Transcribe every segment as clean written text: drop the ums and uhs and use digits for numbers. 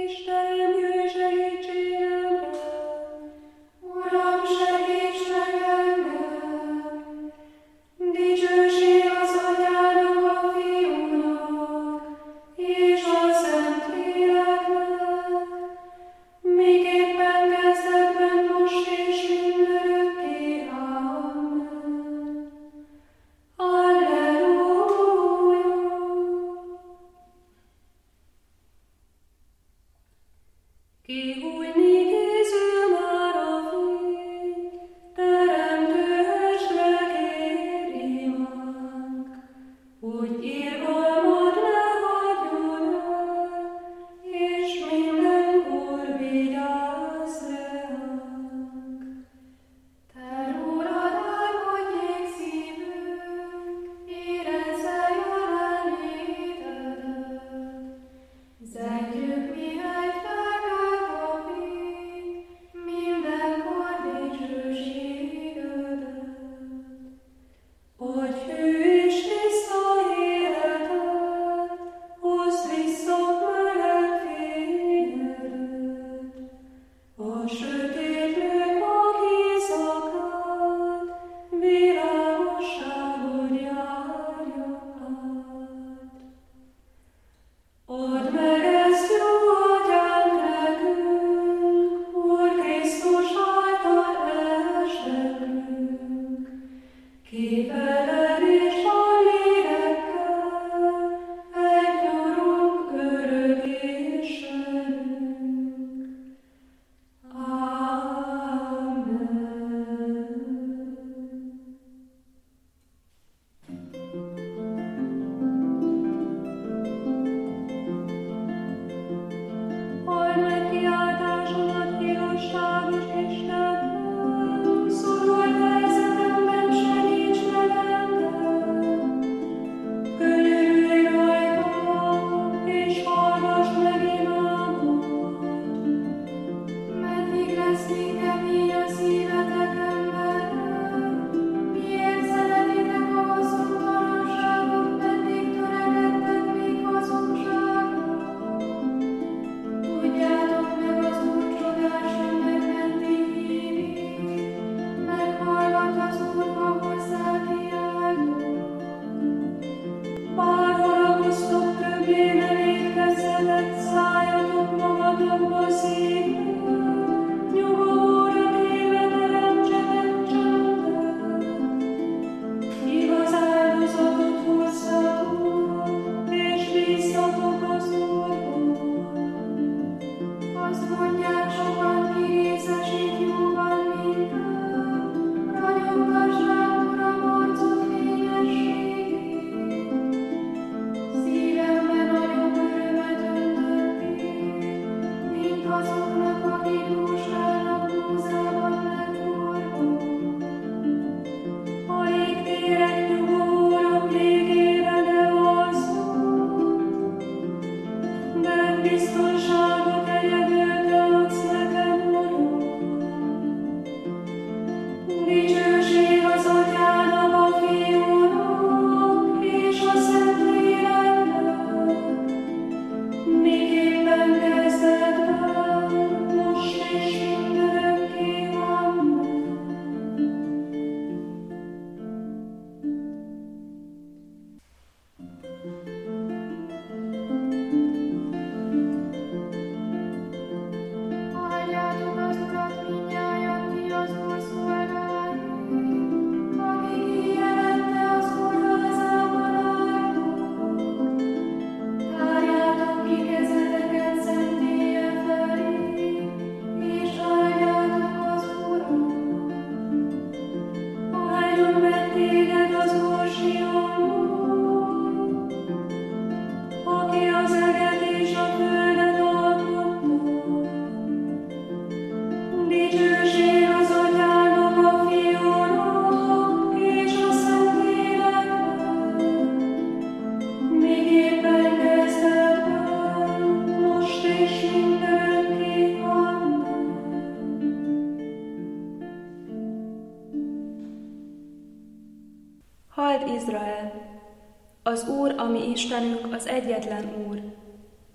Halld Izrael! Az Úr, a mi Istenünk, az egyetlen Úr.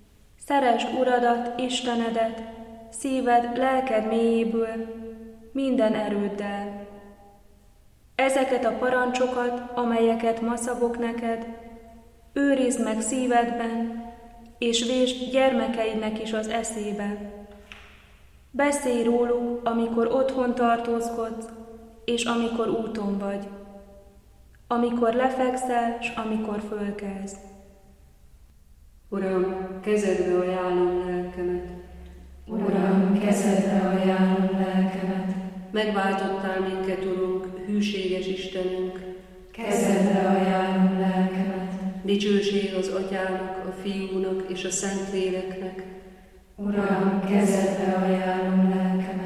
Szeresd Uradat, Istenedet, szíved, lelked mélyéből, minden erőddel. Ezeket a parancsokat, amelyeket ma szabok neked, őrizd meg szívedben, és vésd gyermekeidnek is az eszébe. Beszélj róluk, amikor otthon tartózkodsz, és amikor úton vagy, amikor lefekszel, s amikor fölkelsz. Uram, kezedbe ajánlom lelkemet. Uram, kezedbe ajánlom lelkemet. Megváltottál minket, Urunk, hűséges Istenünk. Kezedbe ajánlom lelkemet. Dicsőség az Atyának, a Fiúnak és a Szentléleknek. Uram, kezedbe ajánlom lelkemet.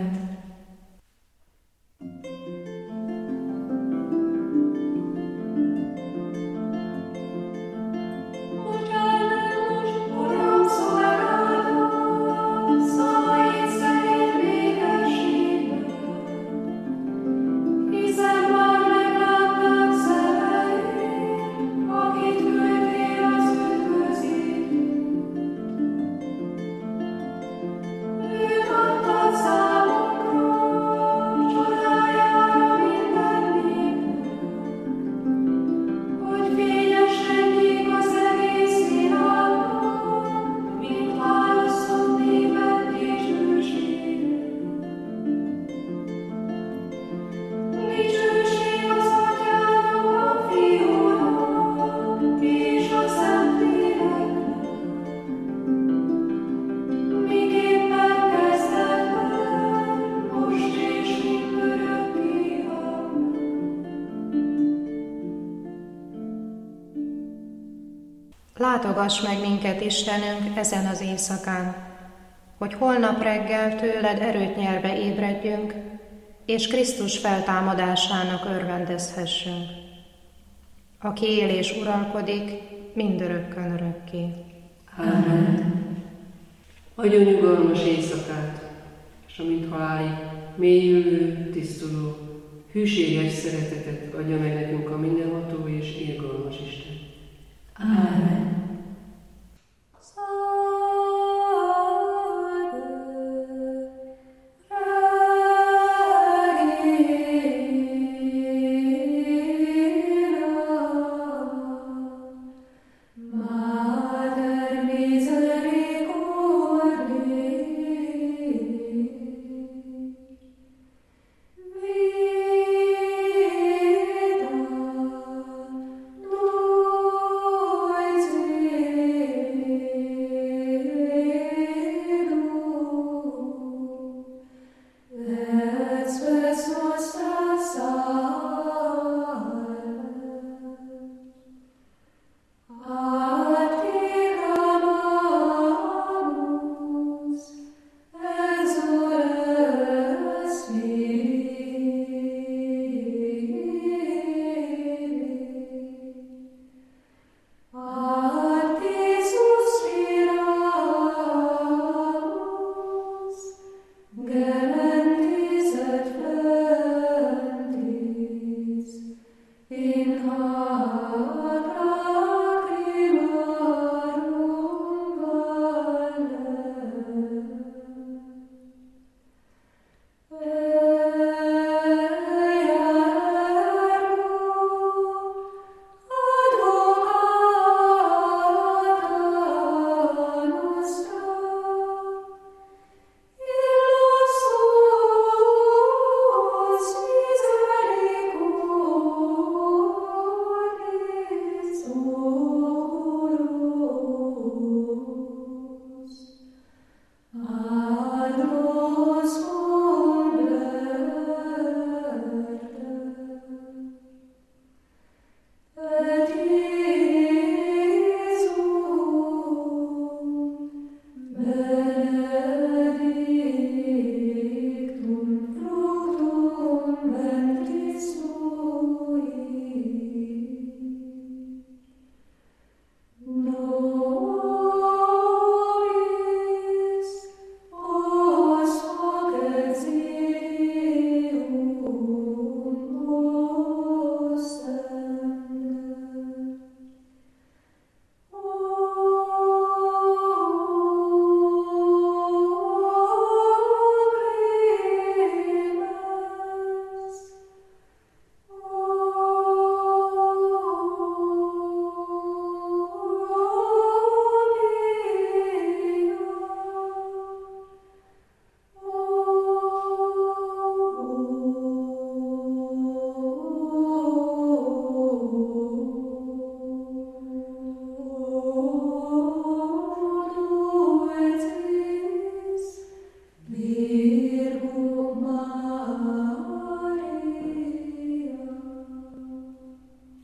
Látogass meg minket, Istenünk, ezen az éjszakán, hogy holnap reggel tőled erőt nyerve ébredjünk, és Krisztus feltámadásának örvendezhessünk, aki él és uralkodik mindörökkön örökké. Ámen. Adjon nyugalmas éjszakát, és amint halálig mélyülő, tisztuló, hűséges szeretetet adja meg nekünk a mindenható és irgalmas Isten. Ámen.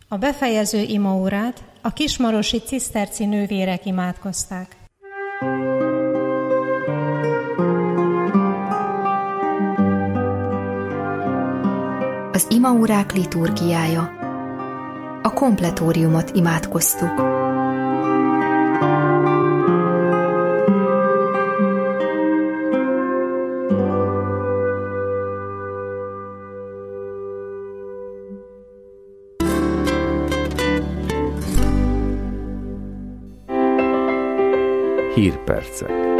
A befejező imaórát a kismarosi ciszterci nővérek imádkozták. Az imaórák liturgiája. A kompletóriumot imádkoztuk. Hírpercek.